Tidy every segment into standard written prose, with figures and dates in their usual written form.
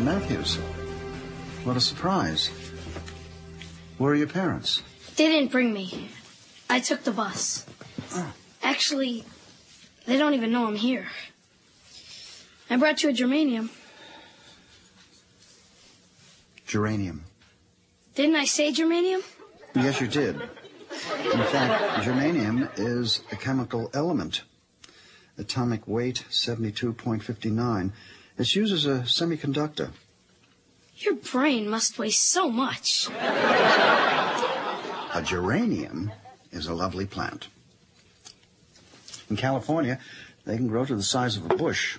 Matthews. What a surprise. Where are your parents? They didn't bring me. I took the bus. Oh. Actually, they don't even know I'm here. I brought you a geranium. Geranium. Didn't I say geranium? Yes, you did. In fact, germanium is a chemical element. Atomic weight 72.59. It's used as a semiconductor. Your brain must weigh so much. A geranium is a lovely plant. In California, they can grow to the size of a bush.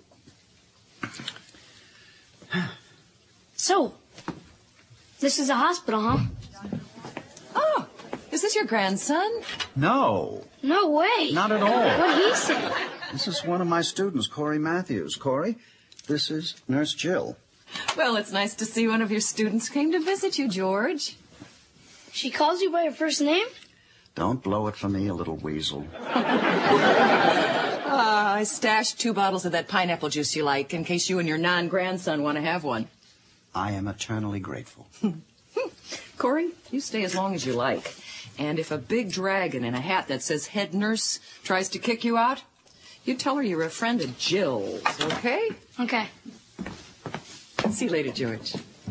So, this is a hospital, huh? Oh, is this your grandson? No. No way. Not at all. What'd he say? This is one of my students, Corey Matthews. Corey, this is Nurse Jill. Well, it's nice to see one of your students came to visit you, George. She calls you by your first name? Don't blow it for me, a little weasel. I stashed 2 bottles of that pineapple juice you like in case you and your non-grandson want to have one. I am eternally grateful. Corey, you stay as long as you like. And if a big dragon in a hat that says head nurse tries to kick you out, you tell her you're a friend of Jill's, okay? Okay. See you later, George.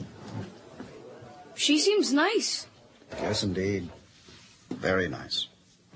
She seems nice. Yes, indeed. Very nice.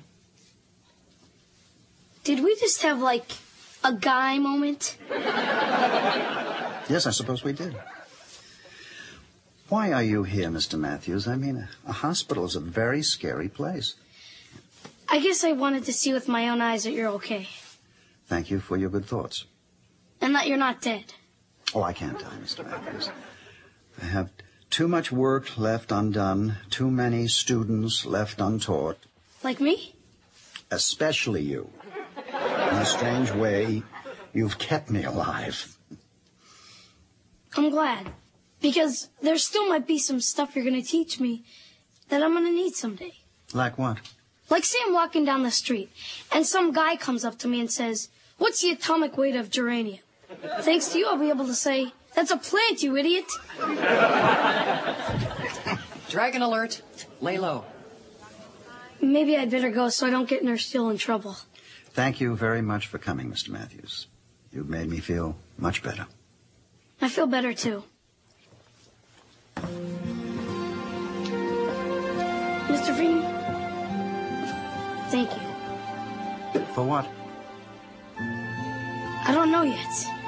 Did we just have, like, a guy moment? Yes, I suppose we did. Why are you here, Mr. Matthews? I mean, a hospital is a very scary place. I guess I wanted to see with my own eyes that you're okay. Thank you for your good thoughts. And that you're not dead. Oh, I can't die, Mr. Matthews. I have too much work left undone, too many students left untaught. Like me? Especially you. In a strange way, you've kept me alive. I'm glad. Because there still might be some stuff you're going to teach me that I'm going to need someday. Like what? Like say I'm walking down the street, and some guy comes up to me and says, "What's the atomic weight of geranium?" Thanks to you, I'll be able to say, "That's a plant, you idiot." Dragon alert. Lay low. Maybe I'd better go so I don't get Nurse Jill in trouble. Thank you very much for coming, Mr. Matthews. You've made me feel much better. I feel better, too. Mr. Freeman, thank you. For what? I don't know yet.